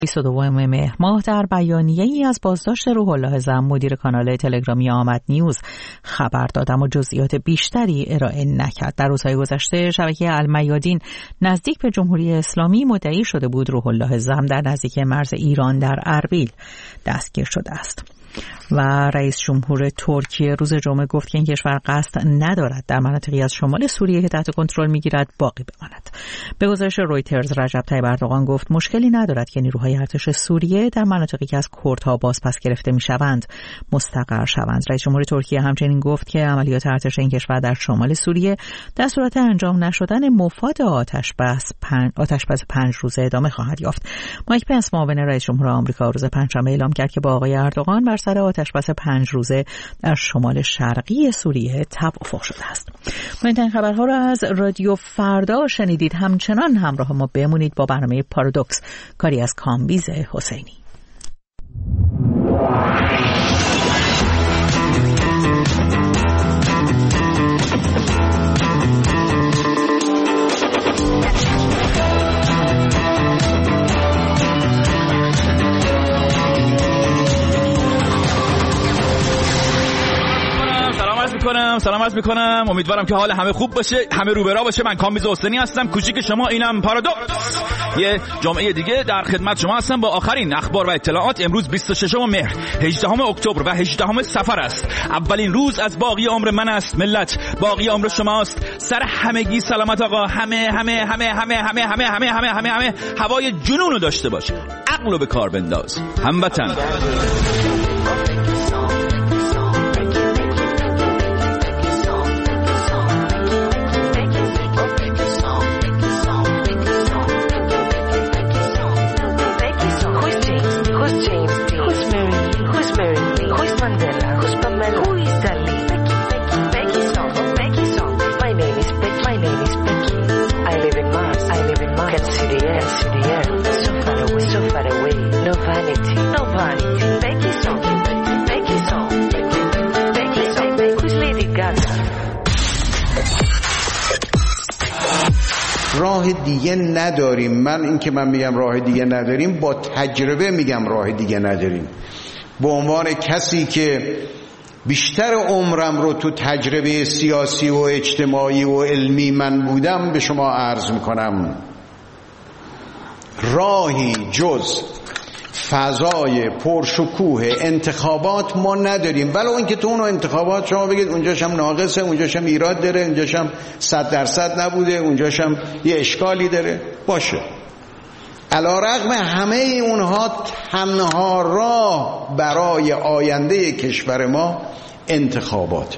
22 مهر ماه در بیانیه‌ای از بازداشت روح الله زم مدیر کانال تلگرامی آمد نیوز خبر داد، اما جزئیات بیشتری ارائه نکرد. در روزهای گذشته شبکه المیادین نزدیک به جمهوری اسلامی مدعی شده بود روح الله زم در نزدیک مرز ایران در اربیل دستگیر شده است. و رئیس جمهور ترکیه روز جمعه گفت که این کشور قصد ندارد در مناطقی از شمال سوریه که تحت کنترل میگیرد باقی بماند. به گزارش رویترز رجب طیب اردوغان گفت مشکلی ندارد که نیروهای ارتش سوریه در مناطقی که از کردها بازپس گرفته میشوند مستقر شوند. رئیس جمهور ترکیه همچنین گفت که عملیات ارتش این کشور در شمال سوریه در صورت انجام نشدن مفاد آتشبس 5 روزه ادامه خواهد یافت. مایک پنس معاون رئیس جمهور آمریکا روز پنجشنبه اعلام کرد که با آقای اردوغان بر سر آتشبس 5 روزه در شمال شرقی سوریه توافق شده است. مهمترین خبرها را از رادیو فردا شنیدید. همچنان همراه ما بمونید با برنامه پارادوکس، کاری از کامبیز حسینی. سلام عرض میکنم. امیدوارم که حال همه خوب باشه، همه رو به راه باشه. من کامبیز حسینی هستم، کوچیک شما، اینم پارادوکس. یه جمعه دیگه در خدمت شما هستم با آخرین اخبار و اطلاعات. امروز 26 مهر، 18 اکتبر و 18 صفر است. اولین روز از باقی عمر من است ملت، باقی عمر شماست. سر همگی سلامت آقا. همه هوای جنونو داشته باش، عقلو به کار بنداز. هموطن. راه دیگه نداریم. من میگم راه دیگه نداریم، با تجربه میگم راه دیگه نداریم. به عنوان کسی که بیشتر عمرم رو تو تجربه سیاسی و اجتماعی و علمی من بودم، به شما عرض میکنم راهی جز فضای پرشکوه انتخابات ما نداریم. ولو اینکه تو اون انتخابات شما بگید اونجاش هم ناقصه، اونجاش هم ایراد داره، اونجاش هم 100% نبوده، اونجاش هم یه اشکالی داره، باشه. علیرغم همه اونها تنها راه برای آینده کشور ما انتخابات.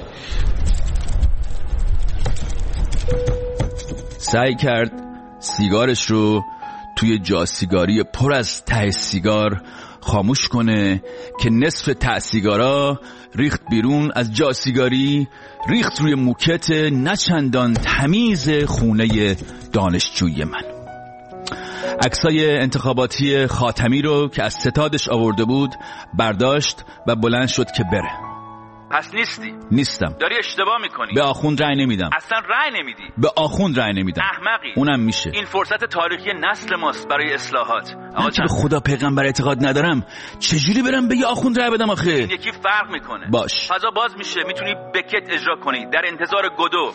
سعی کرد سیگارش رو توی جا سیگاری پر از ته سیگار خاموش کنه که نصف ته سیگارا ریخت بیرون از جا سیگاری، ریخت روی موکت نچندان تمیز خونه دانشجوی من. عکسای انتخاباتی خاتمی رو که از ستادش آورده بود برداشت و بلند شد که بره. پس نیستی؟ نیستم. داری اشتباه میکنی. به آخوند رأی نمیدم. اصلا رأی نمیدی. به آخوند رأی نمیدم. احمقی. اونم میشه. این فرصت تاریخی نسل ماست برای اصلاحات. من که به خدا پیغمبر اعتقاد ندارم، چجوری برم به یه آخوند رأی بدم آخه؟ این یکی فرق میکنه. باش. فضا باز میشه، میتونی بکت اجرا کنی در انتظار گدو.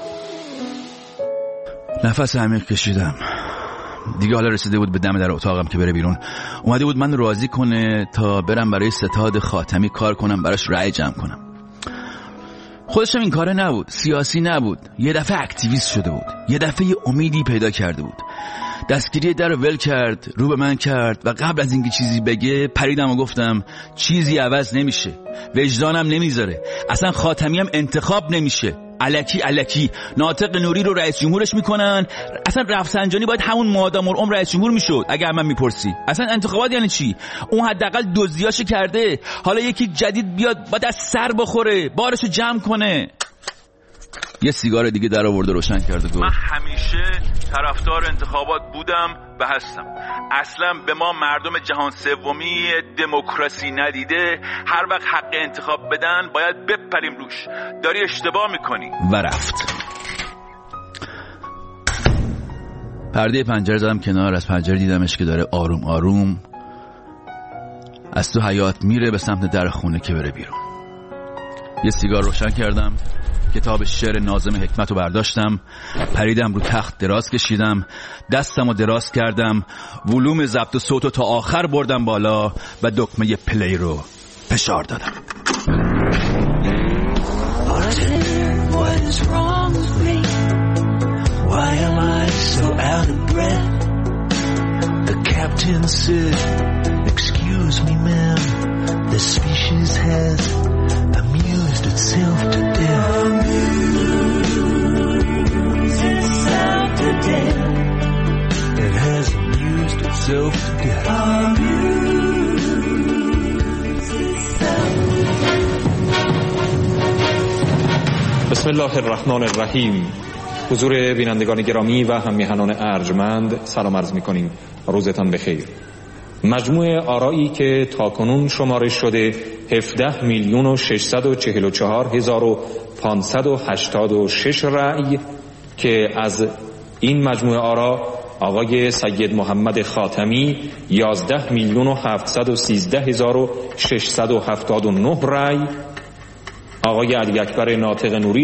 نفس عمیق کشیدم. دیگه حالا رسیده بود به دم در اتاقم که بره بیرون. اومده بود من راضی کنه تا برم برای ستاد خاتمی کار کنم، براش رأی جمع کنم. خودش هم این کاره نبود، سیاسی نبود، یه دفعه اکتیویست شده بود، یه دفعه امیدی پیدا کرده بود. دستگیری در ول کرد، رو به من کرد و قبل از اینکه چیزی بگه پریدم و گفتم چیزی عوض نمیشه، وجدانم نمیذاره، اصلا خاتمی هم انتخاب نمیشه. الکی ناطق نوری رو رئیس جمهورش میکنن. اصلا رفسنجانی باید همون مادام العمر رئیس جمهور میشد. اگر من میپرسی اصلا انتخابات یعنی چی؟ اون حداقل دزدیاشو کرده، حالا یکی جدید بیاد باید از سر بخوره، بارشو جمع کنه. یه سیگار دیگه در آورد روشن کرد و گفت من همیشه طرفدار انتخابات بودم و هستم. اصلا به ما مردم جهان سومی دموکراسی ندیده هر وقت حق انتخاب بدن باید بپریم روش. داری اشتباه میکنی. و رفت. پرده پنجره زدم کنار، از پنجره دیدمش که داره آروم آروم از تو حیاط میره به سمت در خونه که بره بیرون. یه سیگار روشن کردم، کتاب شعر ناظم حکمت رو برداشتم، پریدم رو تخت دراز کشیدم، دستم رو دراز کردم، ولوم ضبط و صوت رو تا آخر بردم بالا و دکمه پلی رو فشار دادم. Why am I so out of breath? The captain said, excuse me ma'am, the species has amused itself to death. Amused itself to death. It has amused itself to death. Amused itself. بسم الله الرحمن الرحیم. حضور بینندگان گرامی و هم‌میهنان ارجمند سلام عرض می‌کنیم. روزتان بخیر. مجموع آرایی که تاکنون شمارش شده 17,644,586 رأی که از این مجموع آرا آقای سید محمد خاتمی 11,713,679 رأی، آقای علی اکبر ناطق نوری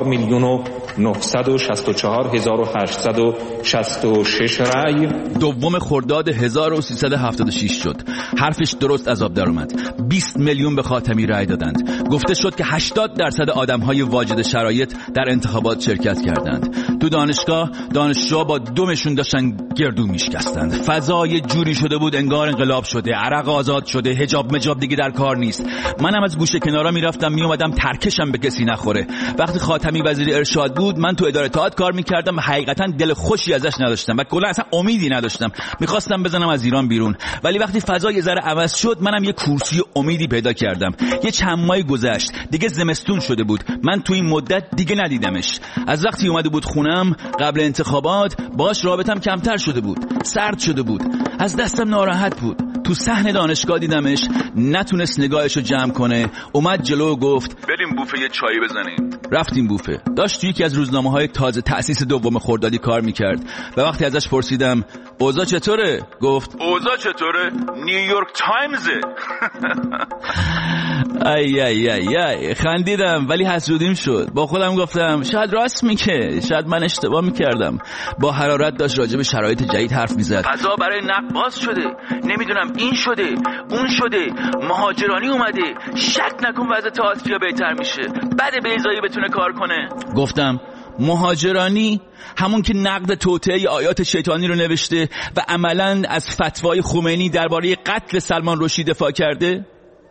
4,964,866 رأی. دوم خرداد 1376 شد. حرفش درست از آب در اومد. 20 میلیون به خاتمی رأی دادند. گفته شد که 80% آدم‌های واجد شرایط در انتخابات شرکت کردند. تو دانشگاه دانشجوها با دمشون داشتن گردو میشکستند. فضا یه جوری شده بود انگار انقلاب شده، عرق آزاد شده، حجاب مجاب دیگه در کار نیست. منم از گوشه کنارا میرفتم میومدم ترکشم به کسی نخوره. وقتی خاتمی وزیر ارشاد بود من تو اداره اطلاعات کار میکردم و حقیقتا دل خوشی ازش نداشتم و کلا اصلا امیدی نداشتم. میخواستم بزنم از ایران بیرون، ولی وقتی فضا یه ذره عوض شد منم یه کورسی امیدی پیدا کردم. یه چند ماهی گذشت، دیگه زمستون شده بود. من تو این مدت دیگه ندیدمش. از وقتی اومده بود خونم قبل انتخابات باهاش رابطم کمتر شده بود، سرد شده بود، از دستم ناراحت بود. تو صحن دانشگاه دیدمش، نتونست نگاهشو جمع کنه، اومد جلو و گفت بریم بوفه یه چایی بزنیم. رفتیم بوفه. داشت تو یکی از روزنامه‌های تازه تأسیس دوم خردادی کار میکرد و وقتی ازش پرسیدم اوضاع چطوره؟ گفت اوضاع چطوره؟ نیویورک تایمزه. ای خندیدم ولی حسودیم شد. با خودم گفتم شاید راست میگه، شاید من اشتباه میکردم. با حرارت داشت راجع به شرایط جدید حرف میزد. فضا برای نقد باز شده، نمیدونم این شده اون شده، مهاجرانی اومده، شک نکن وضع تئاتریا بهتر میشه، بعد بیضایی بتونه کار کنه. گفتم مهاجرانی همون که نقد توطئه آیات شیطانی رو نوشته و عملاً از فتوای خمینی درباره قتل سلمان رشدی دفاع کرده؟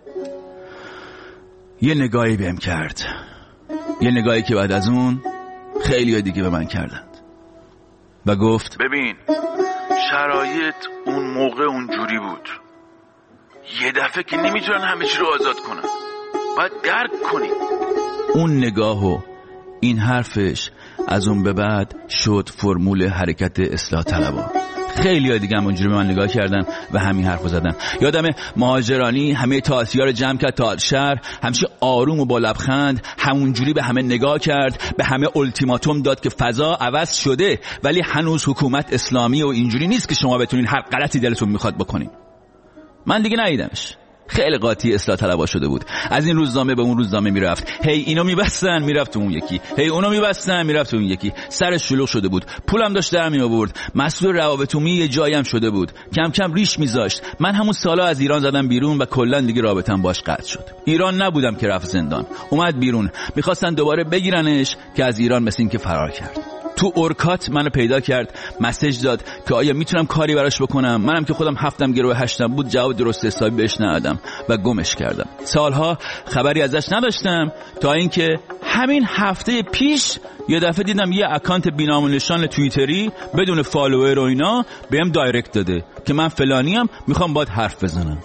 یه نگاهی بهم کرد، یه نگاهی که بعد از اون خیلی دیگه به من کردند و گفت ببین شرایط اون موقع اونجوری بود، یه دفعه که نمیتونن همه چی رو آزاد کنن، باید درک کنی. اون نگاه و این حرفش از اون به بعد شد فرمول حرکت اصلاح طلبان. خیلی ها دیگه هم اونجوری به من نگاه کردن و همین حرفو زدن. یادم مهاجرانی همه تئاتریا رو جمع کرد تا شهر، همیشه آروم و با لبخند همونجوری به همه نگاه کرد، به همه التیماتوم داد که فضا عوض شده ولی هنوز حکومت اسلامی و اینجوری نیست که شما بتونین هر غلطی دلتون میخواد بکنین. من دیگه ندیدمش. خیلی قاطی اصلاح طلبا شده بود. از این روزنامه به اون روزنامه میرفت، هی اینو میبستن میرفت تو اون یکی، هی اونو میبستن میرفت تو اون یکی. سرش شلوغ شده بود، پولم داشت در می آورد، مسئول روابط عمومی یه جایی هم شده بود، کم کم ریش میذاشت. من همون سالا از ایران زدم بیرون و کلا دیگه رابطم باش قطع شد. ایران نبودم که رفت زندان، اومد بیرون. میخواستن دوباره بگیرنش که از ایران مثل این که فرار کرد. تو اورکات منو پیدا کرد، مسیج داد که آیا میتونم کاری براش بکنم. منم که خودم 7 گروه 8 بود جواب درست حسابی بهش ندادم و گمش کردم. سالها خبری ازش نداشتم تا اینکه همین هفته پیش یه دفعه دیدم یه اکانت بی‌نام و نشان توییتری بدون فالوور و اینا بهم دایرکت داده که من فلانیم، میخوام باهات حرف بزنم.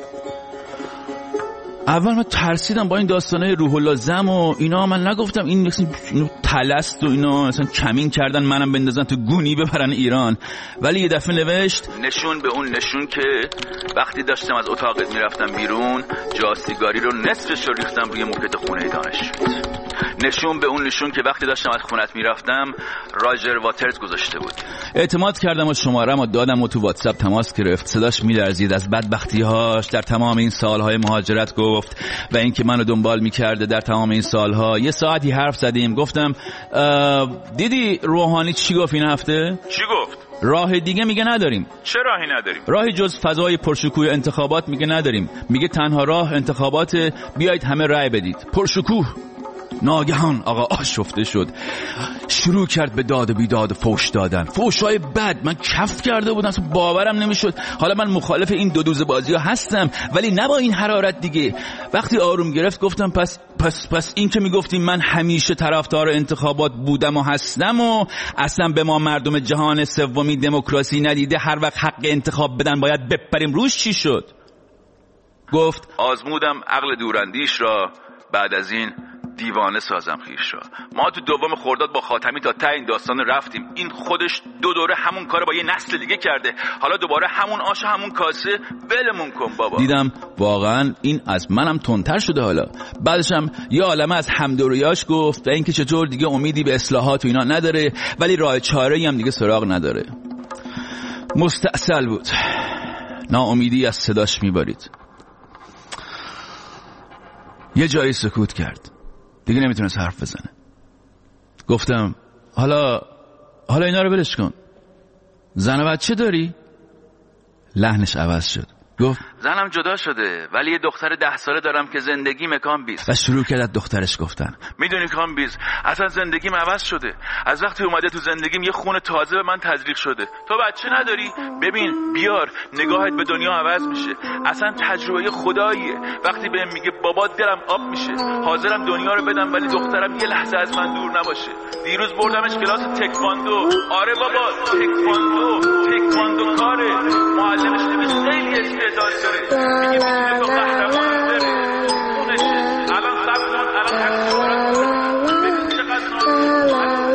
اول من ترسیدم با این داستانه روح الله زم و اینا. من نگفتم این مثلا طلست و اینا مثلا کمین کردن منم بندازن تو گونی ببرن ایران. ولی یه دفعه نوشت نشون به اون نشون که وقتی داشتم از اتاقت میرفتم بیرون جا سیگاری رو نصفش رو ریختم روی موکت خونه دانشجو. نشون به اون نشون که وقتی داشتم از خونت میرفتم راجر واترز گذاشته بود. اعتماد کردم و شماره‌مو دادم و تو واتساپ تماس گرفت. صداش میلرزید از بدبختی‌هاش در تمام این سال‌های مهاجرت گفت و اینکه منو دنبال می‌کرده در تمام این سال‌ها. یه ساعتی حرف زدیم. گفتم دیدی روحانی چی گفت این هفته؟ چی گفت؟ راه دیگه میگه نداریم. چه راهی نداریم؟ راهی جز فضای پرشکوه انتخابات میگه نداریم. میگه تنها راه انتخابات، بیایید همه رأی بدید. پرشکوه. ناگهان آقا آشفته شد، شروع کرد به داد و بیداد و فوش دادن، فوشای بد. من کف کرده بودم، اصلا باورم نمیشد. حالا من مخالف این دو دوز بازی ها هستم، ولی نه با این حرارت دیگه. وقتی آروم گرفت گفتم پس این که میگفتیم من همیشه طرفدار انتخابات بودم و هستم و اصلا به ما مردم جهان سومی دموکراسی ندیده هر وقت حق انتخاب بدن باید بپریم روش، چی شد؟ گفت آزمودم عقل دوراندیش را، بعد از این دیوانه سازم خیش را. ما تو دوم خرداد با خاتمی تا ته این داستان رفتیم. این خودش 2 دوره همون کارو با یه نسل دیگه کرده، حالا دوباره همون آش همون کاسه. ولمون کن بابا. دیدم واقعا این از منم تندتر شده. حالا بعدشم یه عالمه از همدوریاش گفت و اینکه چطور دیگه امیدی به اصلاحات و اینا نداره، ولی راه چاره‌ای هم دیگه سراغ نداره. مستعسل بود، ناامیدی از صداش میبارید. یه جایی سکوت کرد، دیگه نمیتونست حرف بزنه. گفتم حالا اینا رو ولش کن. زن و بچه داری؟ لحنش عوض شد. گفت زنم جدا شده ولی یه دختر 10 ساله دارم که زندگی مکانبیز. و شروع کرد از دخترش گفتن. میدونی کانبیز، اصلا زندگیم عوض شده. از وقتی اومده تو زندگیم یه خون تازه به من تزریق شده. تو بچه نداری؟ ببین بیار، نگاهت به دنیا عوض میشه. اصلا تجربه خداییه. وقتی بهم میگه بابا دلم آب میشه، حاضرم دنیا رو بدم ولی دخترم یه لحظه از من دور نباشه. دیروز بردمش کلاس تکواندو. آره بابا، تکواندو کاره. معلمش نمیگه خیلی استعداد داره، میگه میتونه تو قهرمان بره. خونشه الان سب کن، الان هر چی ببین چقدر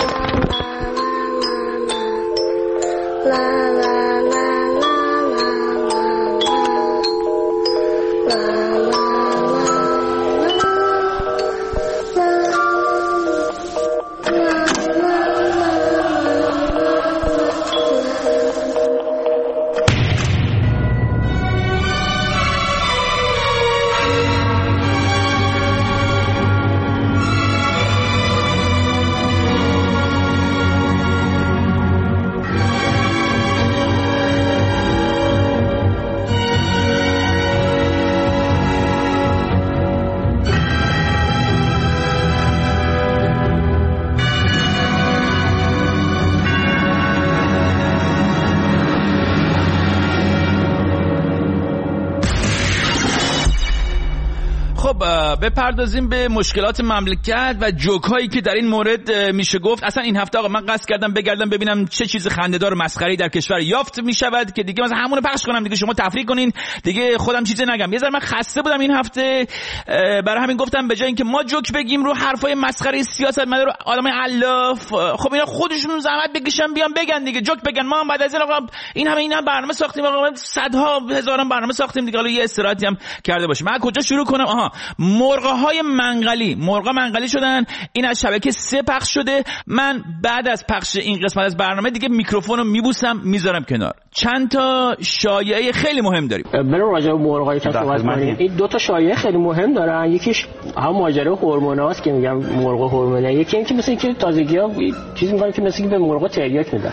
بپردازیم به مشکلات مملکت و جوکایی که در این مورد میشه گفت. اصلا این هفته آقا من قصد کردم بگردم ببینم چه چیز خنده‌دار و مسخره‌ای در کشور یافت میشود که دیگه مثلا همونو پخش کنم دیگه، شما تفریح کنین دیگه، خودم چیزی نگم. یه ذره من خسته بودم این هفته، برای همین گفتم به جای اینکه ما جوک بگیم رو حرفای مسخره سیاستمدار و آدمای علاف، خب اینا خودشون زحمت بکشن بیان بگن دیگه، جوک بگن. ما هم بعد از این آقا این برنامه ساختیم، آقا صدها هزاران برنامه ساختیم دیگه، حالا یه استراحتی هم کرده باشیم. من کجا شروع کنم؟ مرغ‌های منقلی شدن. این از شبکه 3 پخش شده. من بعد از پخش این قسمت از برنامه دیگه میکروفونو میبوسم میذارم کنار. چند تا شایعه خیلی مهم داریم. بریم راجع به مرغ‌هایی که صحبت کنیم. این 2 تا شایعه خیلی مهم دارن. یکیش هم ماجرای هورموناست که میگم مرغ هورمونه، یکی اینکه مثلا که تازگی‌ها چیزی میگن که مثلا که به مرغا تریاک میدن.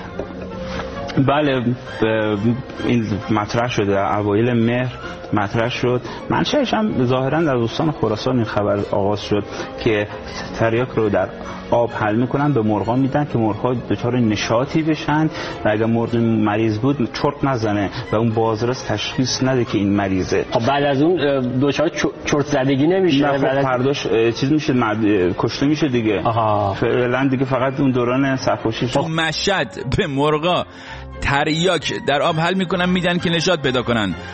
بله این مطرح شده، اوایل مهر مطرح شد. منشأش هم ظاهرا در استان خراسان این خبر آغاز شد که تریاک رو در آب حل میکنن، به مرغا میدن که مرغا دچار نشاطی بشن و اگر مرغ مریض بود چرت نزنه و اون بازرس تشخیص نده که این مریضه. خب بعد از اون دچار چرت زدگی نمیشه، خب فرداش چیز میشه، کشته میشه دیگه. فعلا دیگه فقط اون دوران سرخوشی. تو مشهد به مرغا تریاک در آب حل میکنن میدن که نشاط پیدا کنن.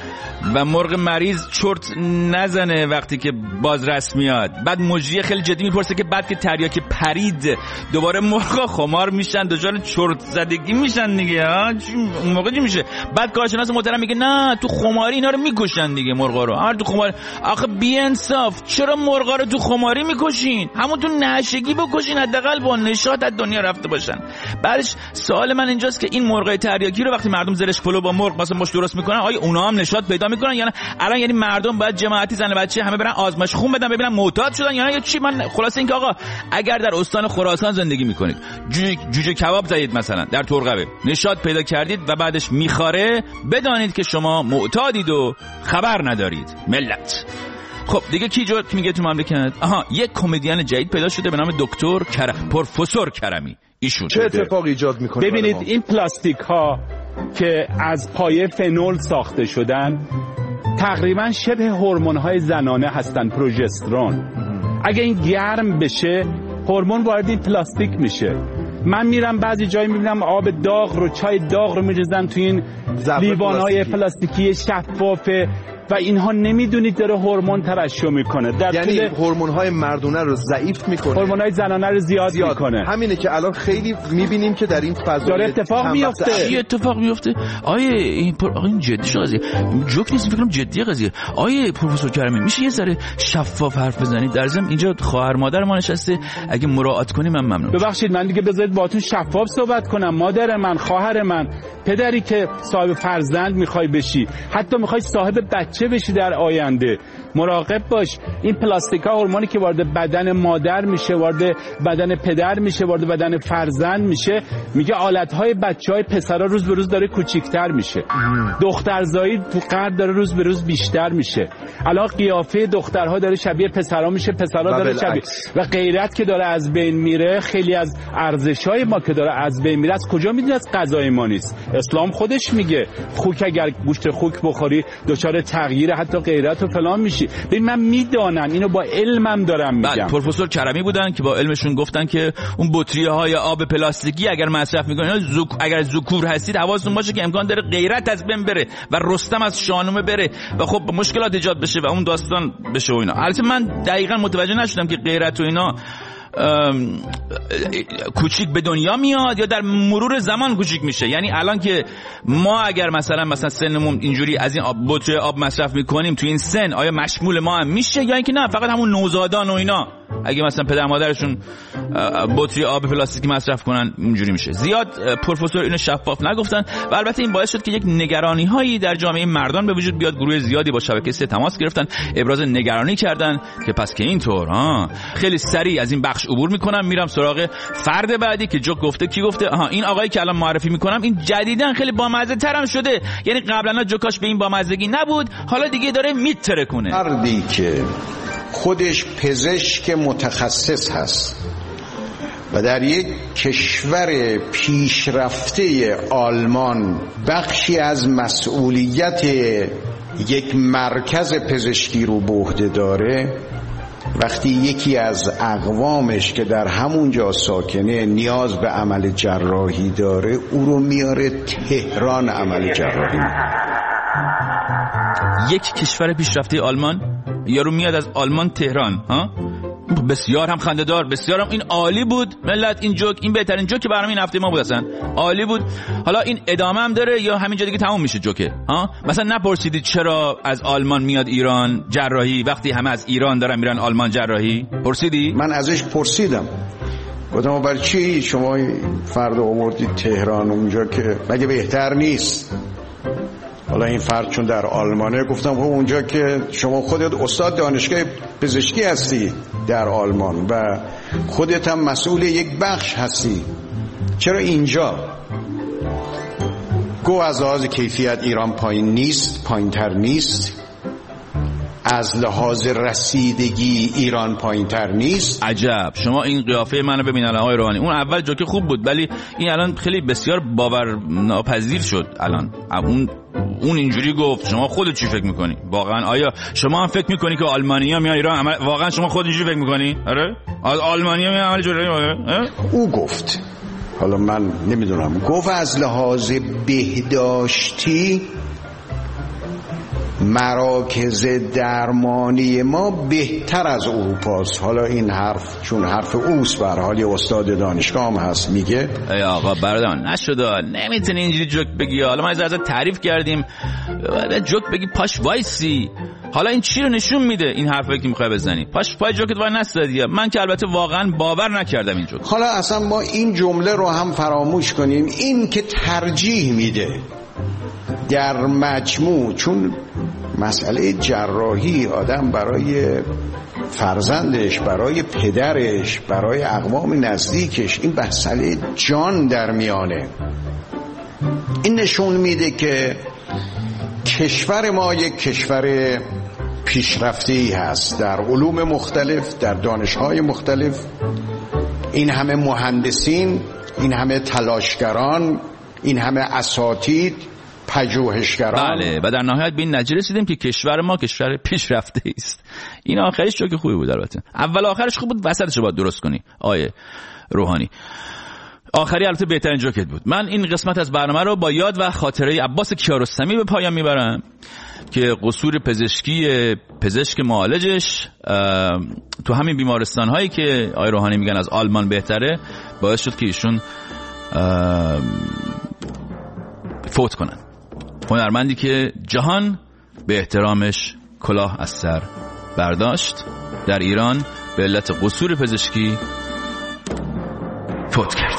و مرغ مریض چرت نزنه وقتی که بازرس میاد. بعد مجری خیلی جدی میپرسه که بعد که تریاک پرید دوباره مرغا خمار میشن، دچار چرت زدگی میشن دیگه. اون موقع چی میشه؟ بعد کارشناس محترم میگه نه تو خماری اینا رو میکشن دیگه، مرغا رو. تو خماری آخه بی انصاف، چرا مرغا رو تو خماری میکشین؟ همون تو نشگی بکشین، حداقل با نشاط از دنیا رفته باشن. بعدش سوال من اینجاست که این مرغای تریاکی رو وقتی مردم زرش پلو با مرغ مثلا مش درست میکنن، آیا اونا هم نشاط پیدا میکنن یا نه؟ الان یعنی مردم باید جماعتی زن و بچه همه برن آزمایش خون بدن ببینن معتاد شدن یا نه، یا چی؟ من خلاصه اینکه آقا اگر در استان خراسان زندگی میکنید، جوجه کباب زدید مثلا در ترقبه، نشاط پیدا کردید و بعدش میخاره، بدانید که شما معتادید و خبر ندارید ملت. خب دیگه کی جوک میگه تو مملکت؟ یک کمدین جدید پیدا شده به نام دکتر پروفسور کرمی. ایشون چه اتفاقی ایجاد میکنه؟ ببینید این پلاستیک ها که از پایه فنول ساخته شدن تقریبا شبه هورمون های زنانه هستن، پروژسترون. اگه این گرم بشه هورمون وارد این پلاستیک میشه. من میرم بعضی جایی میبینم آب داغ رو، چای داغ رو میریزن تو این لیوان‌های پلاستیکی شفافه و اینها نمیدونید داره هورمون ترشح میکنه. یعنی هورمون‌های مردونه رو ضعیف میکنه، هورمون‌های زنانه رو زیاد میکنه. همینه که الان خیلی میبینیم که در این فضا داره اتفاق میفته. چی اتفاق میفته؟ این جدی شو قضیه، جوک نیست، فکرم جدیه قضیه. پروفسور کرمی میشه یه ذره شفاف حرف بزنید؟ در ضمن اینجا خواهر مادر ما نشسته، اگه مراعات کنی من ممنون. ببخشید من دیگه بذارید باهاتون شفاف صحبت کنم. مادر من، خواهر من، پدری که صاحب فرزند میخوای بشی، حتی میخوای صاحب بچه بشی در آینده، مراقب باش. این پلاستیکا هورمونی که وارد بدن مادر میشه، وارد بدن پدر میشه، وارد بدن فرزند میشه، میگه آلت‌های بچهای پسرا روز به روز داره کوچیک‌تر میشه. دخترزایی تو قد داره روز به روز بیشتر میشه. الان قیافه دخترها داره شبیه پسرا میشه، پسرا داره شبیه، و غیرت که داره از بین میره. خیلی از ارزش‌های ما که داره از بین میره، از کجا میدونی؟ از غذای ما نیست. اسلام خودش میگه خوک اگر گوشت خوک بخوری دچار تغییر حتی غیرت و فلان میشی. ببین من میدانم اینو، با علمم دارم میگم. پروفسور کرمی بودن که با علمشون گفتن که اون بطری‌های آب پلاستیکی اگر مصرف میکنید، اگر ذکور هستید حواستون باشه که امکان داره غیرت از بین بره و رستم از شاهنامه بره و خب مشکلات ایجاد بشه و اون داستان بشه و اینا. البته من دقیقاً متوجه نشدم که غیرت و اینا کوچیک به دنیا میاد یا در مرور زمان کوچیک میشه. یعنی الان که ما اگر مثلا سنمون اینجوری از این بطری آب مصرف میکنیم تو این سن، آیا مشمول ما هم میشه یا اینکه نه فقط همون نوزادان و اینا اگه مثلا پدر مادرشون بطری آب پلاستیکی مصرف کنن اینجوری میشه؟ زیاد پروفسور اینو شفاف نگفتن و البته این باعث شد که یک نگرانی هایی در جامعه مردان به وجود بیاد. گروه زیادی با شبکه 3 تماس گرفتن، ابراز نگرانی کردن که پس که اینطور خیلی سریع از این بخش عبور میکنم، میرم سراغ فرد بعدی که جوک گفته. کی گفته؟ این آقایی که الان معرفی میکنم، این جدیدن خیلی بامزه ترم شده. یعنی قبلا جوکاش به این بامزگی نبود، حالا دیگه داره میترکونه. فردی که خودش پزشک متخصص هست و در یک کشور پیشرفته آلمان بخشی از مسئولیت یک مرکز پزشکی رو به عهده داره، وقتی یکی از اقوامش که در همونجا ساکنه نیاز به عمل جراحی داره، او رو میاره تهران عمل جراحی. یک کشور پیشرفته آلمان، یارو میاد از آلمان تهران. بسیار هم خنده‌دار، بسیار هم این عالی بود ملت. این جوک، این بهترین جوک برام این هفته ما بود، اصلا عالی بود. حالا این ادامه هم داره یا همینجا دیگه تموم میشه جوکه؟ مثلا نپرسیدید چرا از آلمان میاد ایران جراحی وقتی همه از ایران دارن میرن آلمان جراحی؟ پرسیدی؟ من ازش پرسیدم، گفتم برای چی شما فرد آوردید تهران اونجا که مگه بهتر نیست؟ حالا این فرد چون در آلمانه، گفتم خب اونجا که شما خودت استاد دانشگاه پزشکی هستی در آلمان و خودت هم مسئول یک بخش هستی، چرا اینجا؟ گو از لحاظ کیفیت ایران پایین نیست، پایین تر نیست. از لحاظ رسیدگی ایران پایین تر نیست. عجب، شما این قیافه منو ببین الان آقای روحانی. اون اول جوک خوب بود ولی این الان خیلی بسیار باور ناپذیر شد. الان اون اینجوری گفت، شما خودت چی فکر میکنی؟ واقعا آیا شما هم فکر میکنی که آلمانی‌ها میان ایران واقعا شما خودت اینجوری فکر میکنی؟ آره؟ آلمانی‌ها میان عمل جراحی؟ او گفت، حالا من نمیدونم، گفت از لحاظ بهداشتی مراکز درمانی ما بهتر از اروپاست. حالا این حرف چون حرف اوست، به هر حال استاد دانشگاه هم هست میگه ای آقا برادران نشده، نمیتونی اینجوری جوک بگی. حالا ما ازت تعریف کردیم جوک بگی پاش وایسی. حالا این چی رو نشون میده این حرفایی که میخوای بزنی؟ پاش پای جوکت وای نستادی. من که البته واقعا باور نکردم این جوک. حالا اصلا ما این جمله رو هم فراموش کنیم، این که ترجیح میده در مجموع، چون مسئله جراحی آدم برای فرزندش، برای پدرش، برای اقوام نزدیکش این مسئله جان در میانه. این نشون میده که کشور ما یک کشور پیشرفته‌ای هست در علوم مختلف، در دانش‌های مختلف. این همه مهندسین، این همه تلاشگران، این همه اساتید، پژوهشگران. بله، و در نهایت به این نتیجه رسیدیم که کشور ما کشور پیشرفته‌ای است. این آخرش چوک خوبی بود. البته اول آخرش خوب بود، وسطش رو باید درست کنی آیه روحانی. آخری البته بهترین جوکت بود. من این قسمت از برنامه رو با یاد و خاطره عباس کیارستمی به پایان میبرم که قصور پزشکی پزشک معالجش تو همین بیمارستان هایی که آیه روحانی میگن از آلمان بهتره باعث شد که ایشون فوت کنن. هنرمندی که جهان به احترامش کلاه از سر برداشت، در ایران به علت قصور پزشکی فوت کرد.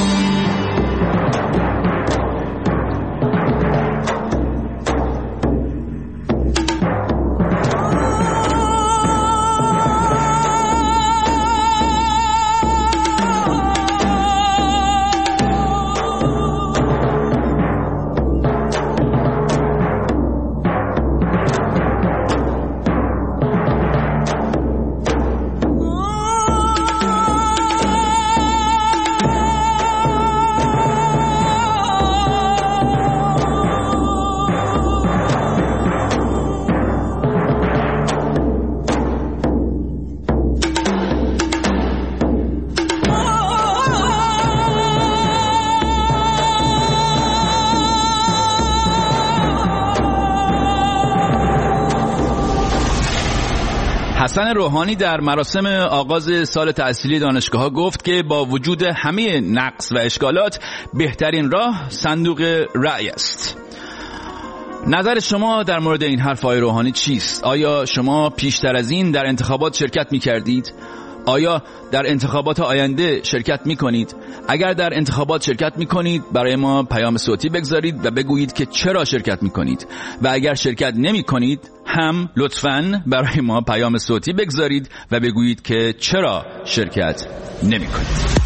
حسن روحانی در مراسم آغاز سال تحصیلی دانشگاه‌ها گفت که با وجود همه نقص و اشکالات بهترین راه صندوق رأی است. نظر شما در مورد این حرف آقای روحانی چیست؟ آیا شما پیشتر از این در انتخابات شرکت می‌کردید؟ آیا در انتخابات آینده شرکت می‌کنید؟ اگر در انتخابات شرکت می‌کنید برای ما پیام صوتی بگذارید و بگویید که چرا شرکت می‌کنید، و اگر شرکت نمی‌کنید هم لطفاً برای ما پیام صوتی بگذارید و بگویید که چرا شرکت نمی‌کنید.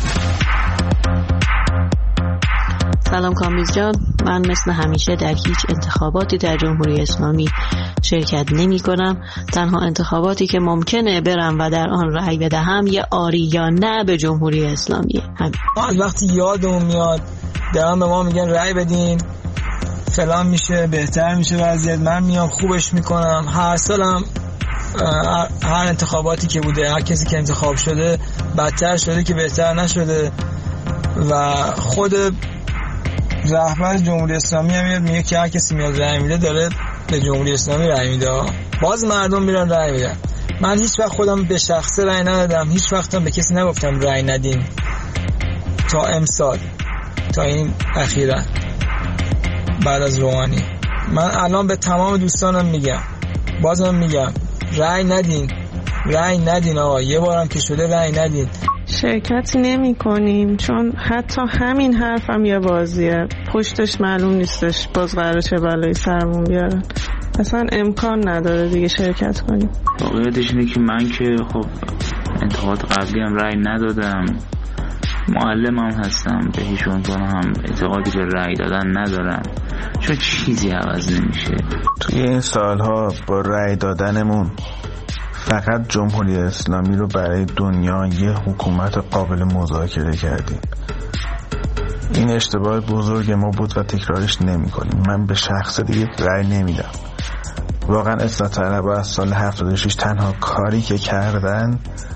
سلام کامبیز جان، من مثل همیشه در هیچ انتخاباتی در جمهوری اسلامی شرکت نمی کنم. تنها انتخاباتی که ممکنه برم و در آن رأی بدهم یه آری یا نه به جمهوری اسلامی. همین. از وقتی یادمون میاد دارم به ما میگن رأی بدین فلان میشه، بهتر میشه وضعیت، من میام خوبش میکنم. هر سالم هر انتخاباتی که بوده هر کسی که انتخاب شده بدتر شده که بهتر نشده، و خود رهبر جمهوری اسلامی هم میاد میگه که هر کسی میاد رأی میده داره به جمهوری اسلامی رأی میده. باز مردم میرن رأی میدن. من هیچ وقت خودم به شخصه رأی ندادم، هیچ وقتم به کسی نگفتم رأی ندین تا امسال، تا این اخیرا بعد از روحانی. من الان به تمام دوستانم میگم، بازم میگم رأی ندین، رأی ندین آقا، یه بارم که شده رأی ندین. شرکت نمی کنیم چون حتی همین حرفم یه بازیه، پشتش معلوم نیستش باز قراره چه بلایی سرمون بیارن. اصلا امکان نداره دیگه شرکت کنیم. واقعیتش اینه که من که خب انتخابات قبلی هم رأی ندادم، معلمم هستم، به هیچ عنوان هم اعتقادی به رأی دادن ندارم، چون چیزی عوض نمیشه. توی این سالها با رأی دادنمون فقط جمهوری اسلامی رو برای دنیا یه حکومت قابل مذاکره کردیم. این اشتباه بزرگ ما بود و تکرارش نمی کنیم. من به شخص دیگه رأی نمیدم. واقعا اصلاح طلبها از سال 76 تنها کاری که کردن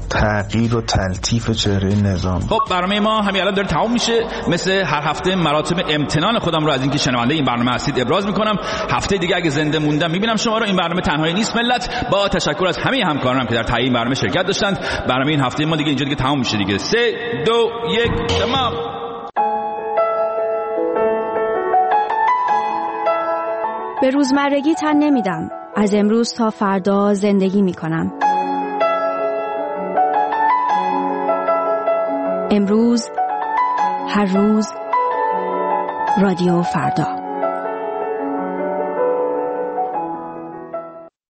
تغییر و تلطیف چهره نظام. خب برنامه ما همین الان داره تموم میشه. مثل هر هفته مراتب امتنان خودم رو از اینکه شنونده این برنامه هستید ابراز میکنم. هفته دیگه اگه زنده موندم میبینم شما رو. این برنامه تنهایی نیست ملت. با تشکر از همه همکارانم که در تهیه این برنامه شرکت داشتند. برنامه این هفته ما دیگه اینجا دیگه تموم میشه دیگه. 3 2 1 تمام. به روزمرگی تن نمیدم. از امروز تا فردا زندگی میکنم. امروز، هر روز، رادیو فردا.